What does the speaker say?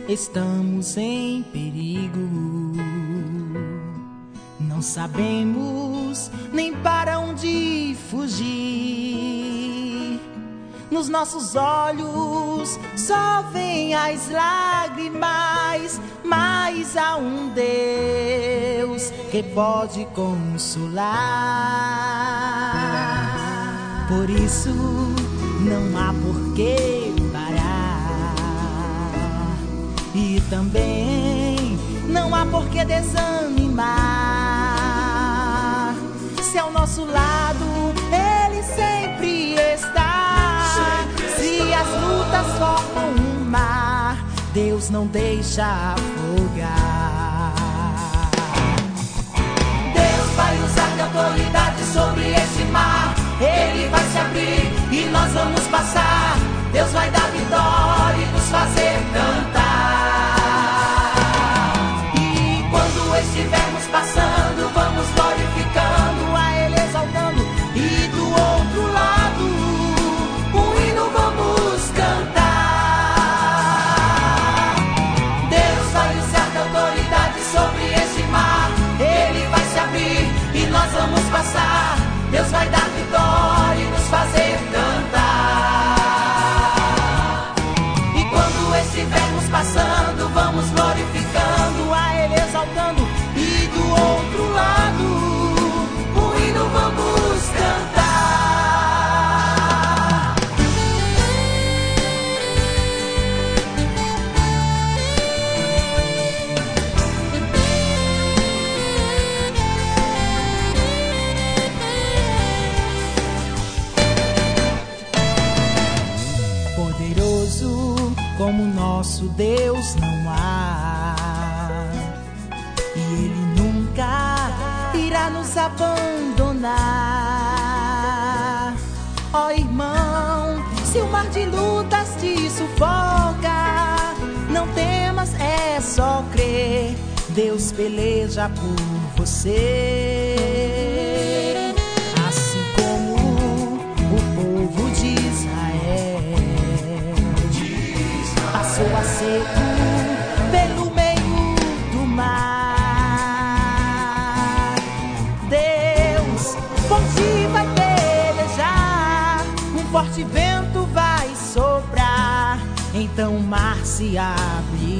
estamos em perigo. Não sabemos nem para onde fugir. Nos nossos olhos só vêm as lágrimas, mas há um Deus que pode consolar. Por isso não há por que parar, e também não há por que desanimar. Se ao nosso lado Ele sempre está. Se as lutas formam um mar, Deus não deixa afogar. Deus vai usar de autoridade sobre esse mar. Ele vai se abrir e nós vamos passar. Deus vai dar vitória e nos fazer cantar. E quando estivermos passando, vamos glorificando a Ele, exaltando. E do outro ldo um hino vamos cantar. Deus vai usar de autoridade sobre esse mar. Ele vai se abrir e nós vamos passar. Deus vai dar vitória e nos fazer cantar. E quando estivermos passando, vamos glorificando a Ele, exaltando. E do outro lado um hino vamos cantar. Poderoso como nosso Deus não há, e Ele nunca irá nos abandonar. Ó irmão, se o mar de lutas te sufoca, não temas, é só crer. Deus peleja por você, assim como o povo de Israel passou a seco pelo meio do mar. Deus por ti vai pelejar, um forte vento vai soprar, então o mar se abre